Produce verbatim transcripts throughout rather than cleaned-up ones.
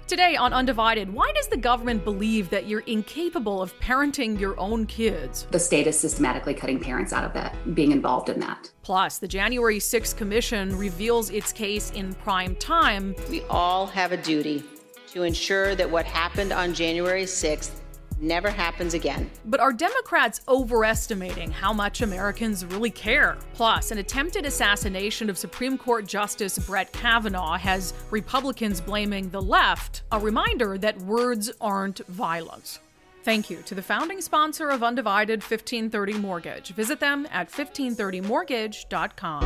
Today on Undivided, why does the government believe that you're incapable of parenting your own kids? The state is systematically cutting parents out of that, being involved in that. Plus, the January sixth Commission reveals its case in prime time. We all have a duty to ensure that what happened on January sixth never happens again. But are Democrats overestimating how much Americans really care? Plus, an attempted assassination of Supreme Court Justice Brett Kavanaugh has Republicans blaming the left, a reminder that words aren't violence. Thank you to the founding sponsor of Undivided, fifteen thirty Mortgage. Visit them at fifteen thirty mortgage dot com.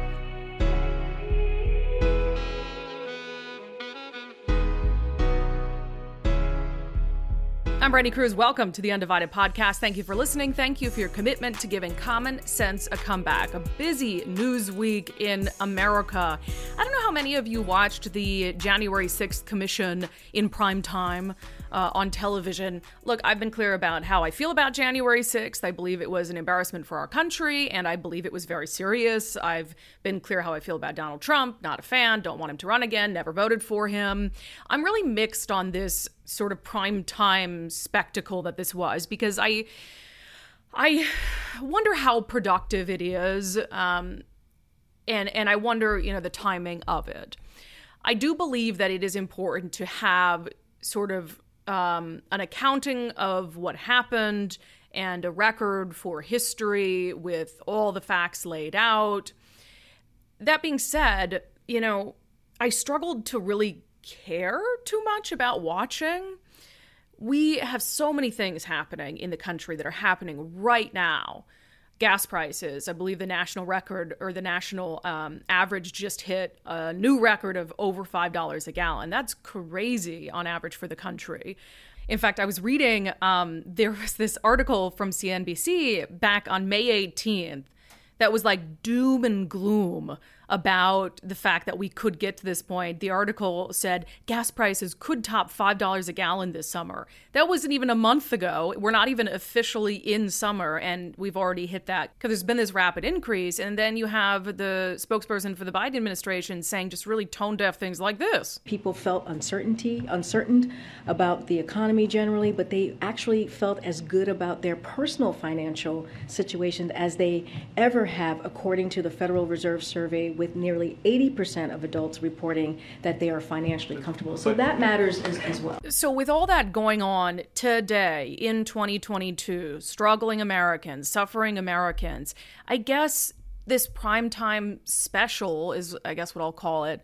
I'm Brandy Cruz. Welcome to the Undivided Podcast. Thank you for listening. Thank you for your commitment to giving common sense a comeback. A busy news week in America. I don't know how many of you watched the January sixth Commission in prime time uh, on television. Look, I've been clear about how I feel about January sixth. I believe it was an embarrassment for our country, and I believe it was very serious. I've been clear how I feel about Donald Trump. Not a fan. Don't want him to run again. Never voted for him. I'm really mixed on this sort of prime time spectacle that this was, because I I wonder how productive it is, um, and and I wonder, you know, the timing of it. I do believe that it is important to have sort of um, an accounting of what happened and a record for history with all the facts laid out. That being said, you know, I struggled to really care too much about watching. We have so many things happening in the country that are happening right now. Gas prices, I believe the national record or the national um, average just hit a new record of over five dollars a gallon. That's crazy on average for the country. In fact, I was reading, um, there was this article from C N B C back on May eighteenth that was like doom and gloom about the fact that we could get to this point. The article said gas prices could top five dollars a gallon this summer. That wasn't even a month ago. We're not even officially in summer, and we've already hit that because there's been this rapid increase. And then you have the spokesperson for the Biden administration saying just really tone-deaf things like this. People felt uncertainty, uncertain about the economy generally, but they actually felt as good about their personal financial situation as they ever have, according to the Federal Reserve Survey, with nearly eighty percent of adults reporting that they are financially comfortable. So that matters as, as well. So with all that going on today in twenty twenty-two, struggling Americans, suffering Americans, I guess this primetime special is, I guess what I'll call it,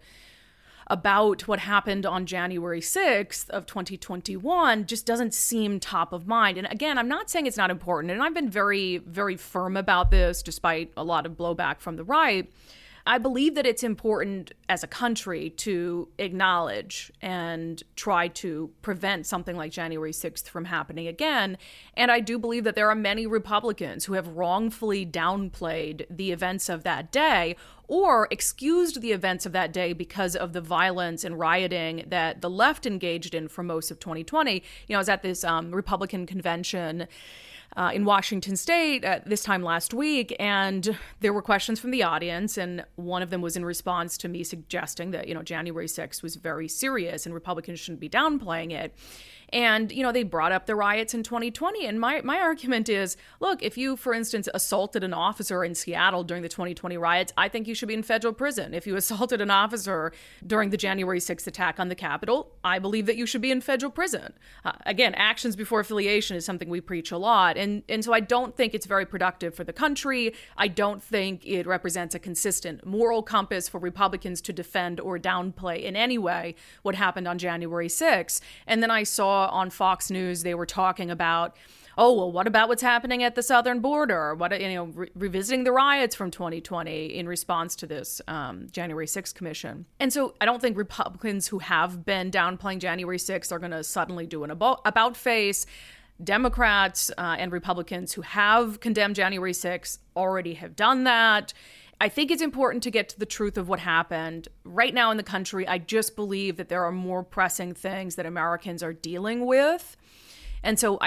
about what happened on January sixth of twenty twenty-one just doesn't seem top of mind. And again, I'm not saying it's not important, and I've been very, very firm about this despite a lot of blowback from the right. I believe that it's important as a country to acknowledge and try to prevent something like January sixth from happening again. And I do believe that there are many Republicans who have wrongfully downplayed the events of that day or excused the events of that day because of the violence and rioting that the left engaged in for most of twenty twenty. You know, I was at this um, Republican convention Uh, in Washington State uh, this time last week, and there were questions from the audience, and one of them was in response to me suggesting that, you know, January sixth was very serious and Republicans shouldn't be downplaying it. And, you know, they brought up the riots in twenty twenty. And my, my argument is, look, if you, for instance, assaulted an officer in Seattle during the twenty twenty riots, I think you should be in federal prison. If you assaulted an officer during the January sixth attack on the Capitol, I believe that you should be in federal prison. Uh, again, actions before affiliation is something we preach a lot. And, and so I don't think it's very productive for the country. I don't think it represents a consistent moral compass for Republicans to defend or downplay in any way what happened on January sixth. And then I saw on Fox News, they were talking about, oh, well, what about what's happening at the southern border? What, you know, re- revisiting the riots from twenty twenty in response to this um, January sixth commission. And so I don't think Republicans who have been downplaying January sixth are going to suddenly do an about, about face. Democrats uh, and Republicans who have condemned January sixth already have done that. I think it's important to get to the truth of what happened. Right now in the country, I just believe that there are more pressing things that Americans are dealing with. And so I just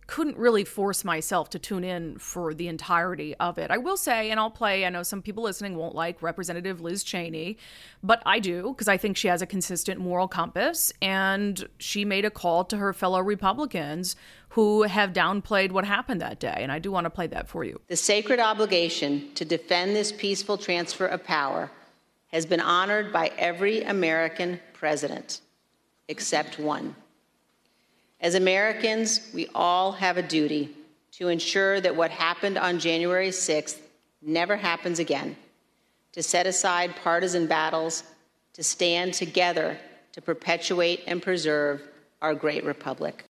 couldn't really force myself to tune in for the entirety of it. I will say, and I'll play, I know some people listening won't like Representative Liz Cheney, but I do, because I think she has a consistent moral compass, and she made a call to her fellow Republicans who have downplayed what happened that day, and I do want to play that for you. The sacred obligation to defend this peaceful transfer of power has been honored by every American president, except one. As Americans, we all have a duty to ensure that what happened on January sixth never happens again, to set aside partisan battles, to stand together to perpetuate and preserve our great republic.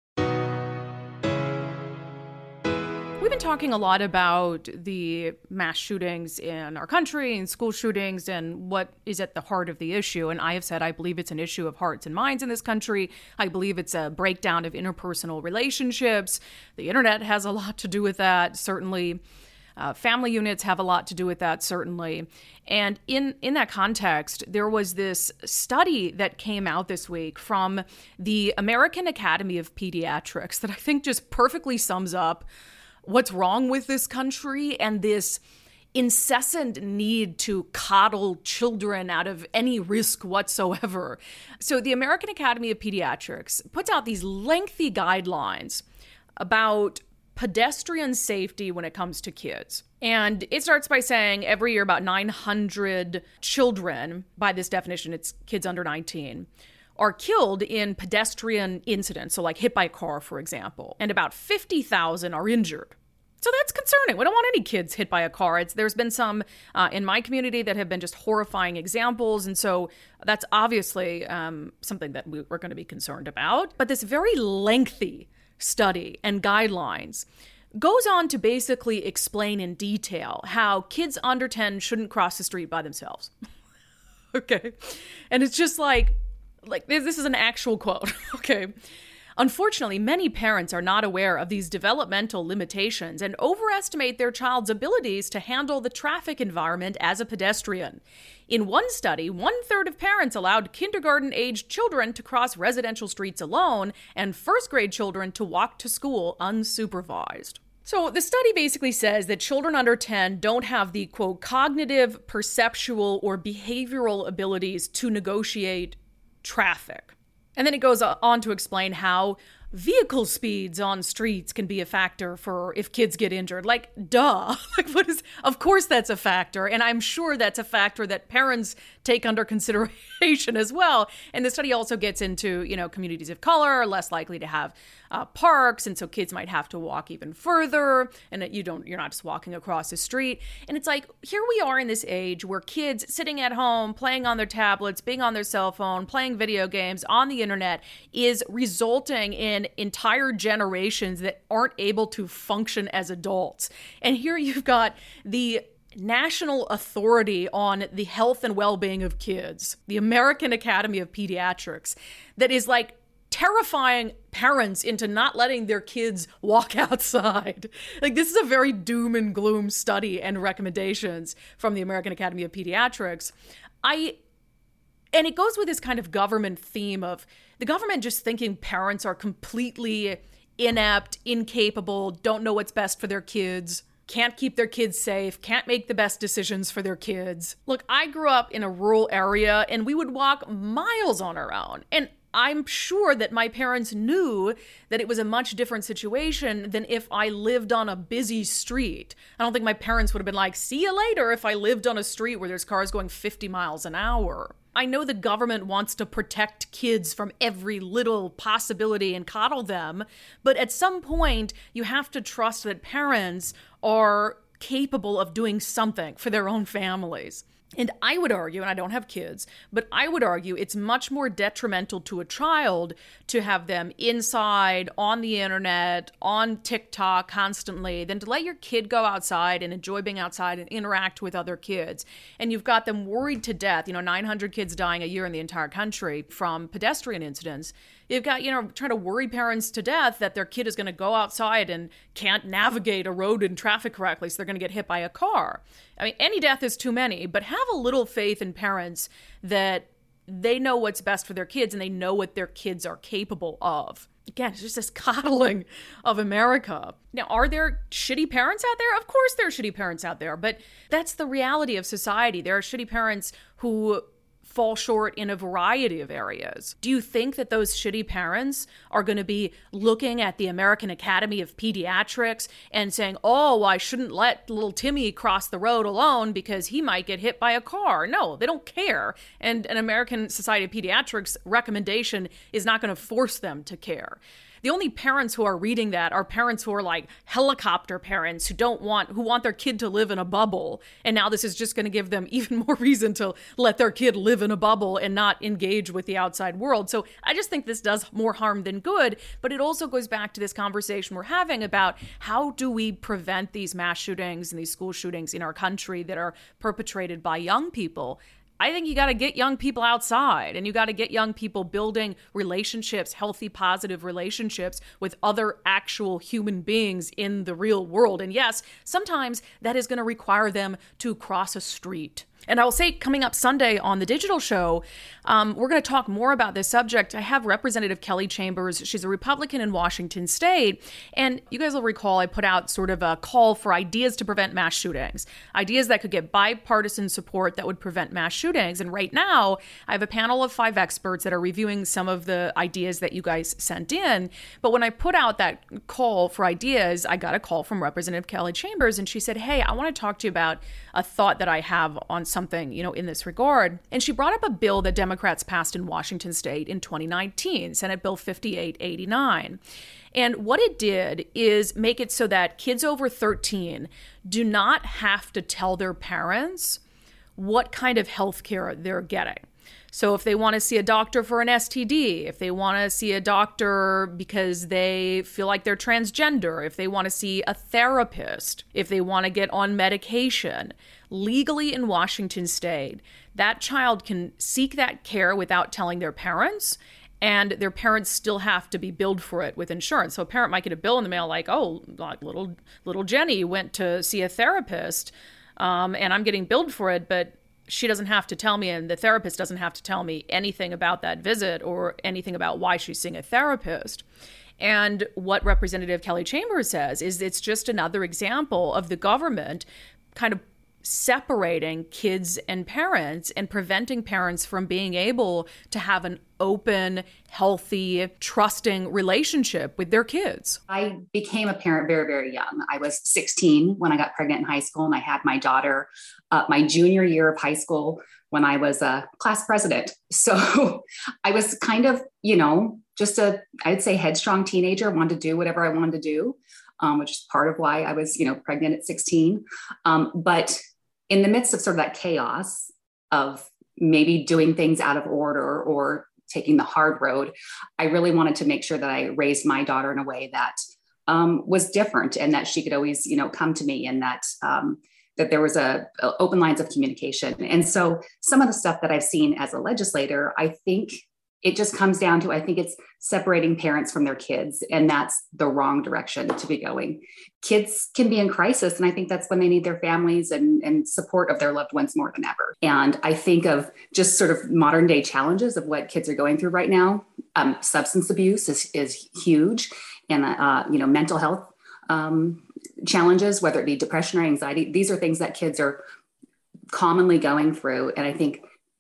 We've been talking a lot about the mass shootings in our country and school shootings and what is at the heart of the issue. And I have said I believe it's an issue of hearts and minds in this country. I believe it's a breakdown of interpersonal relationships. The internet has a lot to do with that, certainly. Uh, family units have a lot to do with that, certainly. And in, in that context, there was this study that came out this week from the American Academy of Pediatrics that I think just perfectly sums up what's wrong with this country and this incessant need to coddle children out of any risk whatsoever. So the American Academy of Pediatrics puts out these lengthy guidelines about pedestrian safety when it comes to kids. And it starts by saying every year about nine hundred children, by this definition, it's kids under nineteen, are killed in pedestrian incidents, so like hit by a car, for example, and about fifty thousand are injured. So that's concerning. We don't want any kids hit by a car. It's, there's been some uh, in my community that have been just horrifying examples, and so that's obviously um, something that we, we're going to be concerned about. But this very lengthy study and guidelines goes on to basically explain in detail how kids under ten shouldn't cross the street by themselves. Okay. And it's just like, Like, this is an actual quote, okay? Unfortunately, many parents are not aware of these developmental limitations and overestimate their child's abilities to handle the traffic environment as a pedestrian. In one study, one-third of parents allowed kindergarten-aged children to cross residential streets alone and first-grade children to walk to school unsupervised. So the study basically says that children under ten don't have the, quote, cognitive, perceptual, or behavioral abilities to negotiate traffic. And then it goes on to explain how vehicle speeds on streets can be a factor for if kids get injured. Like, duh. Like, what is, of course that's a factor. And I'm sure that's a factor that parents take under consideration as well. And the study also gets into, you know, communities of color are less likely to have uh, parks. And so kids might have to walk even further. And you don't, you're not just walking across the street. And it's like, here we are in this age where kids sitting at home, playing on their tablets, being on their cell phone, playing video games on the internet is resulting in entire generations that aren't able to function as adults. And here you've got the national authority on the health and well-being of kids, the American Academy of Pediatrics, that is like terrifying parents into not letting their kids walk outside. Like, this is a very doom and gloom study and recommendations from the American Academy of Pediatrics. I And it goes with this kind of government theme of the government just thinking parents are completely inept, incapable, don't know what's best for their kids, can't keep their kids safe, can't make the best decisions for their kids. Look, I grew up in a rural area and we would walk miles on our own. And I'm sure that my parents knew that it was a much different situation than if I lived on a busy street. I don't think my parents would have been like, see you later, if I lived on a street where there's cars going fifty miles an hour. I know the government wants to protect kids from every little possibility and coddle them, but at some point you have to trust that parents are capable of doing something for their own families. And I would argue, and I don't have kids, but I would argue it's much more detrimental to a child to have them inside, on the internet, on TikTok constantly, than to let your kid go outside and enjoy being outside and interact with other kids. And you've got them worried to death, you know, nine hundred kids dying a year in the entire country from pedestrian incidents. You've got, you know, trying to worry parents to death that their kid is going to go outside and can't navigate a road in traffic correctly, so they're going to get hit by a car. I mean, any death is too many, but have a little faith in parents that they know what's best for their kids and they know what their kids are capable of. Again, it's just this coddling of America. Now, are there shitty parents out there? Of course there are shitty parents out there, but that's the reality of society. There are shitty parents who fall short in a variety of areas. Do you think that those shitty parents are going to be looking at the American Academy of Pediatrics and saying, oh, well, I shouldn't let little Timmy cross the road alone because he might get hit by a car? No, they don't care. And an American Society of Pediatrics recommendation is not going to force them to care. The only parents who are reading that are parents who are like helicopter parents who don't want, who want their kid to live in a bubble. And now this is just going to give them even more reason to let their kid live in a bubble and not engage with the outside world. So I just think this does more harm than good. But it also goes back to this conversation we're having about how do we prevent these mass shootings and these school shootings in our country that are perpetrated by young people. I think you got to get young people outside, and you got to get young people building relationships, healthy, positive relationships with other actual human beings in the real world. And yes, sometimes that is going to require them to cross a street. And I will say, coming up Sunday on the digital show, um, we're going to talk more about this subject. I have Representative Kelly Chambers. She's a Republican in Washington State. And you guys will recall I put out sort of a call for ideas to prevent mass shootings, ideas that could get bipartisan support that would prevent mass shootings. And right now, I have a panel of five experts that are reviewing some of the ideas that you guys sent in. But when I put out that call for ideas, I got a call from Representative Kelly Chambers, and she said, hey, I want to talk to you about a thought that I have on something, you know, in this regard. And she brought up a bill that Democrats passed in Washington State in twenty nineteen, Senate Bill fifty-eight eighty-nine. And what it did is make it so that kids over thirteen do not have to tell their parents what kind of health care they're getting. So if they want to see a doctor for an S T D, if they want to see a doctor because they feel like they're transgender, if they want to see a therapist, if they want to get on medication, legally in Washington State, that child can seek that care without telling their parents, and their parents still have to be billed for it with insurance. So a parent might get a bill in the mail like, oh, like little little Jenny went to see a therapist, um, and I'm getting billed for it, but she doesn't have to tell me, and the therapist doesn't have to tell me anything about that visit or anything about why she's seeing a therapist. And what Representative Kelly Chambers says is it's just another example of the government kind of separating kids and parents and preventing parents from being able to have an open, healthy, trusting relationship with their kids. I became a parent very, very young. I was sixteen when I got pregnant in high school, and I had my daughter uh, my junior year of high school when I was a class president. So I was kind of, you know, just a, I'd say headstrong teenager, wanted to do whatever I wanted to do, um, which is part of why I was, you know, pregnant at sixteen. Um, but in the midst of sort of that chaos of maybe doing things out of order or taking the hard road, I really wanted to make sure that I raised my daughter in a way that um, was different, and that she could always, you know, come to me, and that um, that there was a, a open lines of communication. And so some of the stuff that I've seen as a legislator, I think it just comes down to, I think it's separating parents from their kids, and that's the wrong direction to be going. Kids can be in crisis, and I think that's when they need their families and, and support of their loved ones more than ever. And I think of just sort of modern day challenges of what kids are going through right now. Um, substance abuse is, is huge, and uh, you know, mental health um, challenges, whether it be depression or anxiety. These are things that kids are commonly going through, and I think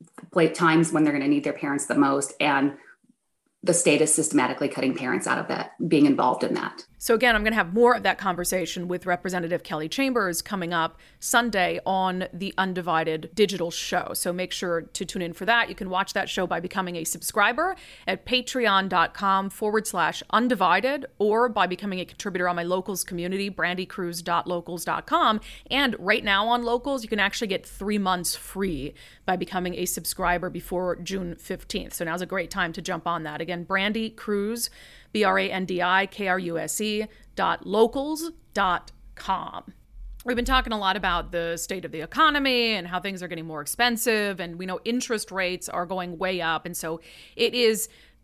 times when they're going to need their parents the most, and the state is systematically cutting parents out of that, being involved in that. So again, I'm going to have more of that conversation with Representative Kelly Chambers coming up Sunday on the Undivided digital show. So make sure to tune in for that. You can watch that show by becoming a subscriber at patreon.com forward slash undivided, or by becoming a contributor on my Locals community, brandy cruz dot locals dot com. And right now on Locals, you can actually get three months free by becoming a subscriber before June fifteenth. So now's a great time to jump on that. Again, Brandy Cruz, B R A N D I K R U S E dot locals dot com. We've been talking a lot about the state of the economy and how things are getting more expensive, and we know interest rates are going way up. And so it is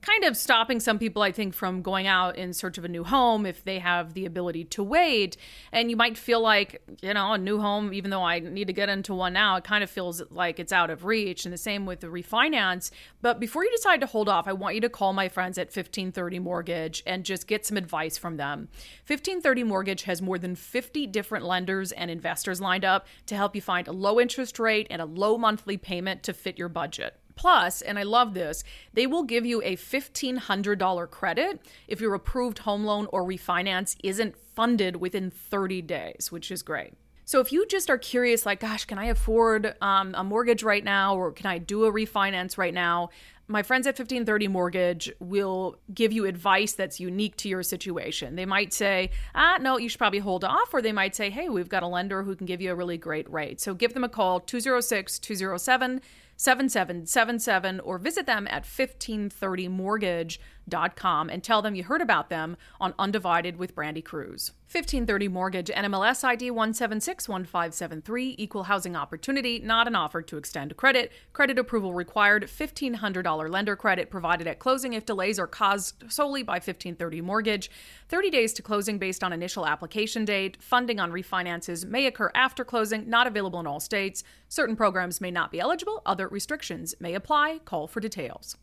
kind of stopping some people, I think, from going out in search of a new home if they have the ability to wait. And you might feel like, you know, a new home, even though I need to get into one now, it kind of feels like it's out of reach. And the same with the refinance. But before you decide to hold off, I want you to call my friends at fifteen thirty Mortgage and just get some advice from them. fifteen thirty Mortgage has more than fifty different lenders and investors lined up to help you find a low interest rate and a low monthly payment to fit your budget. Plus, and I love this, they will give you a fifteen hundred dollars credit if your approved home loan or refinance isn't funded within thirty days, which is great. So if you just are curious, like, gosh, can I afford um, a mortgage right now, or can I do a refinance right now? My friends at fifteen thirty Mortgage will give you advice that's unique to your situation. They might say, ah, no, you should probably hold off. Or they might say, hey, we've got a lender who can give you a really great rate. So give them a call, two oh six, two oh seven, seven seven seven seven, or visit them at fifteen thirty mortgage dot com and tell them you heard about them on Undivided with Brandy Cruz. fifteen thirty Mortgage, N M L S I D one seven six one five seven three, Equal Housing Opportunity, not an offer to extend credit. Credit approval required, fifteen hundred dollars lender credit provided at closing if delays are caused solely by fifteen thirty Mortgage. thirty days to closing based on initial application date. Funding on refinances may occur after closing, not available in all states. Certain programs may not be eligible. Other restrictions may apply. Call for details.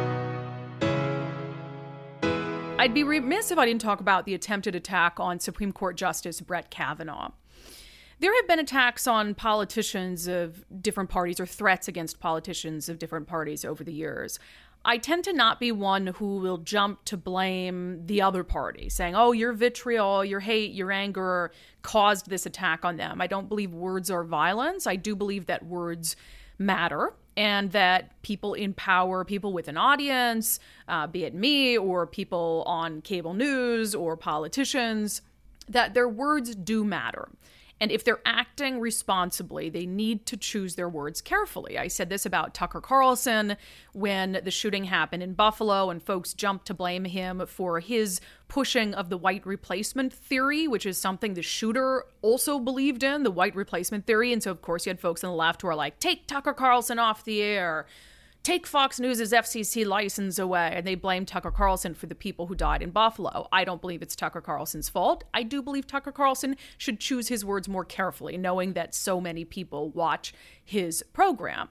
I'd be remiss if I didn't talk about the attempted attack on Supreme Court Justice Brett Kavanaugh. There have been attacks on politicians of different parties, or threats against politicians of different parties over the years. I tend to not be one who will jump to blame the other party, saying, oh, your vitriol, your hate, your anger caused this attack on them. I don't believe words are violence. I do believe that words matter, and that people in power, people with an audience, uh, be it me or people on cable news or politicians, that their words do matter. And if they're acting responsibly, they need to choose their words carefully. I said this about Tucker Carlson when the shooting happened in Buffalo and folks jumped to blame him for his pushing of the white replacement theory, which is something the shooter also believed in, the white replacement theory. And so, of course, you had folks on the left who are like, take Tucker Carlson off the air. Take Fox News' F C C license away, and they blame Tucker Carlson for the people who died in Buffalo. I don't believe it's Tucker Carlson's fault. I do believe Tucker Carlson should choose his words more carefully, knowing that so many people watch his program.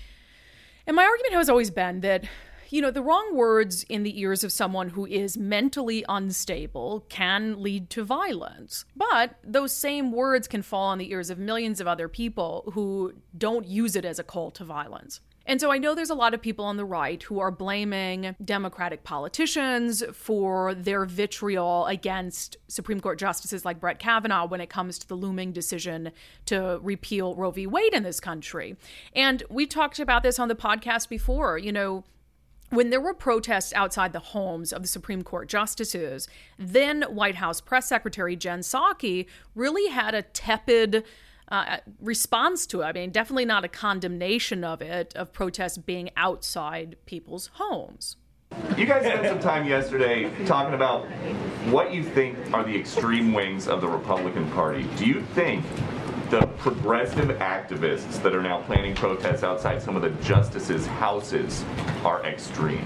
And my argument has always been that, you know, the wrong words in the ears of someone who is mentally unstable can lead to violence. But those same words can fall on the ears of millions of other people who don't use it as a call to violence. And so I know there's a lot of people on the right who are blaming Democratic politicians for their vitriol against Supreme Court justices like Brett Kavanaugh when it comes to the looming decision to repeal Roe v. Wade in this country. And we talked about this on the podcast before. You know, when there were protests outside the homes of the Supreme Court justices, then White House Press Secretary Jen Psaki really had a tepid Uh, response to it. I mean, definitely not a condemnation of it, of protests being outside people's homes. You guys spent some time yesterday talking about what you think are the extreme wings of the Republican Party. Do you think the progressive activists that are now planning protests outside some of the justices' houses are extreme?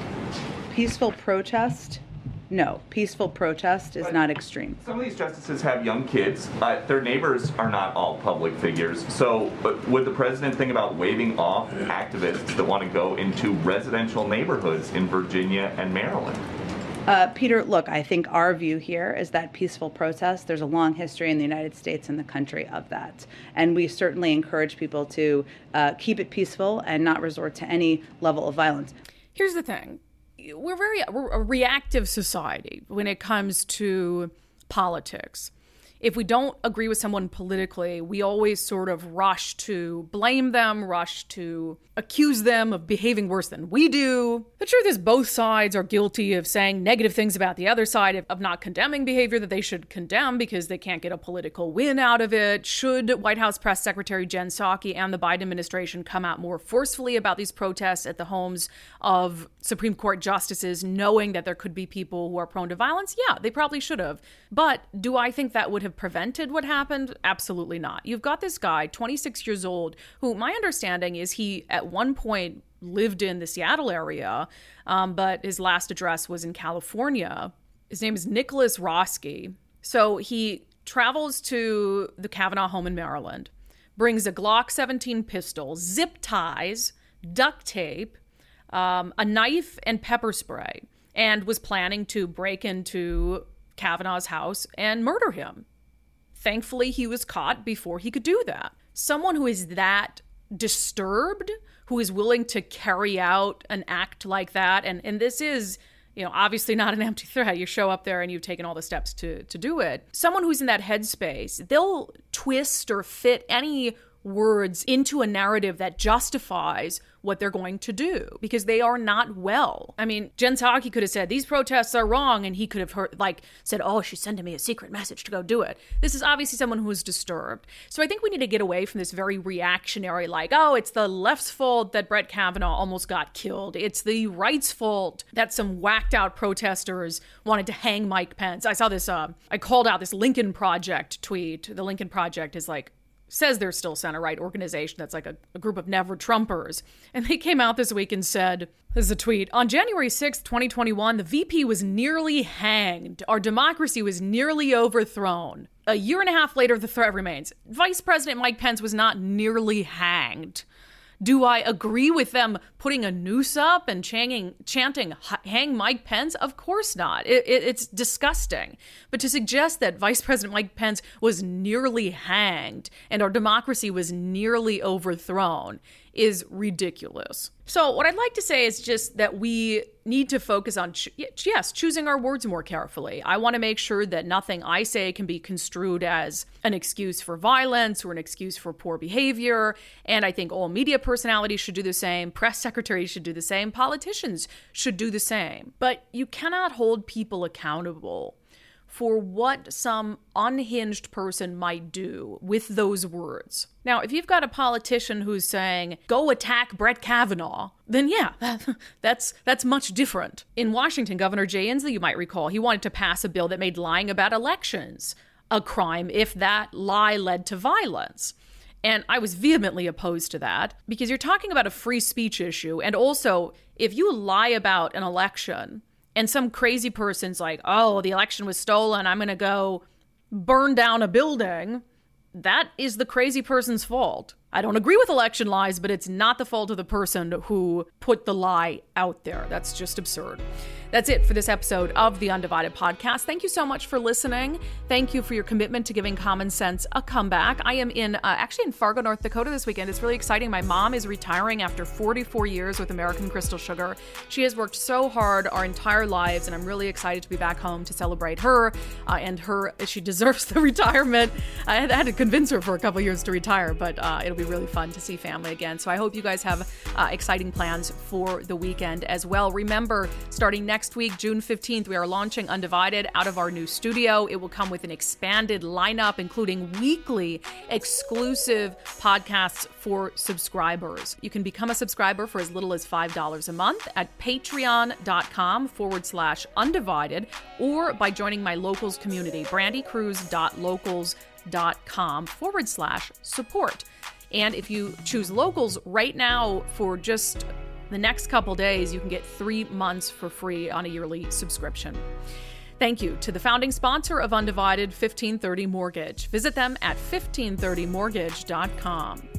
Peaceful protest? No, peaceful protest is But not extreme. Some of these justices have young kids. Uh, their neighbors are not all public figures. So but would the president think about waving off activists that want to go into residential neighborhoods in Virginia and Maryland? Uh, Peter, look, I think our view here is that peaceful protest, there's a long history in the United States and the country of that. And we certainly encourage people to uh, keep it peaceful and not resort to any level of violence. Here's the thing. We're very we're a reactive society when it comes to politics. If we don't agree with someone politically, we always sort of rush to blame them, rush to accuse them of behaving worse than we do. The truth is both sides are guilty of saying negative things about the other side, of not condemning behavior that they should condemn because they can't get a political win out of it. Should White House Press Secretary Jen Psaki and the Biden administration come out more forcefully about these protests at the homes of Supreme Court justices, knowing that there could be people who are prone to violence? Yeah, they probably should have. But do I think that would have prevented what happened? Absolutely not. You've got this guy, twenty-six years old, who my understanding is he at one point lived in the Seattle area, um, but his last address was in California. His name is Nicholas Roski. So he travels to the Kavanaugh home in Maryland, brings a Glock seventeen pistol, zip ties, duct tape, um, a knife, and pepper spray, and was planning to break into Kavanaugh's house and murder him. Thankfully, he was caught before he could do that. Someone who is that disturbed, who is willing to carry out an act like that, and, and this is, you know, obviously not an empty threat. You show up there and you've taken all the steps to, to do it. Someone who's in that headspace, they'll twist or fit any words into a narrative that justifies what they're going to do because they are not well. I mean, Jen Psaki could have said, these protests are wrong, and he could have heard, like said, oh, she's sending me a secret message to go do it. This is obviously someone who is disturbed. So I think we need to get away from this very reactionary, like, oh, it's the left's fault that Brett Kavanaugh almost got killed. It's the right's fault that some whacked out protesters wanted to hang Mike Pence. I saw this, uh, I called out this Lincoln Project tweet. The Lincoln Project is like, says they're still center-right organization that's like a, a group of never-Trumpers. And they came out this week and said, this is a tweet, on January sixth, twenty twenty-one, the V P was nearly hanged. Our democracy was nearly overthrown. A year and a half later, the threat remains. Vice President Mike Pence was not nearly hanged. Do I agree with them putting a noose up and chanting, chanting hang Mike Pence? Of course not. It, it, it's disgusting. But to suggest that Vice President Mike Pence was nearly hanged and our democracy was nearly overthrown is ridiculous. So what I'd like to say is just that we need to focus on, ch- yes, choosing our words more carefully. I want to make sure that nothing I say can be construed as an excuse for violence or an excuse for poor behavior. And I think all media personalities should do the same. Press secretaries should do the same. Politicians should do the same. But you cannot hold people accountable for what some unhinged person might do with those words. Now, if you've got a politician who's saying, go attack Brett Kavanaugh, then yeah, that, that's that's much different. In Washington, Governor Jay Inslee, you might recall, he wanted to pass a bill that made lying about elections a crime if that lie led to violence. And I was vehemently opposed to that because you're talking about a free speech issue. And also, if you lie about an election, and some crazy person's like, oh, the election was stolen, I'm going to go burn down a building, that is the crazy person's fault. I don't agree with election lies, but it's not the fault of the person who put the lie out there. That's just absurd. That's it for this episode of the Undivided Podcast. Thank you so much for listening. Thank you for your commitment to giving common sense a comeback. I am in, uh, actually in Fargo, North Dakota this weekend. It's really exciting. My mom is retiring after forty-four years with American Crystal Sugar. She has worked so hard our entire lives, and I'm really excited to be back home to celebrate her uh, and her. She deserves the retirement. I had, I had to convince her for a couple years to retire, but uh, it'll be really fun to see family again. So I hope you guys have uh, exciting plans for the weekend as well. Remember, starting next week, June fifteenth, we are launching Undivided out of our new studio. It will come with an expanded lineup, including weekly exclusive podcasts for subscribers. You can become a subscriber for as little as five dollars a month at patreon.com forward slash undivided or by joining my locals community, brandycruz.locals.com forward slash support. And if you choose locals right now for just the next couple days, you can get three months for free on a yearly subscription. Thank you to the founding sponsor of Undivided, fifteen thirty Mortgage. Visit them at fifteen thirty mortgage dot com.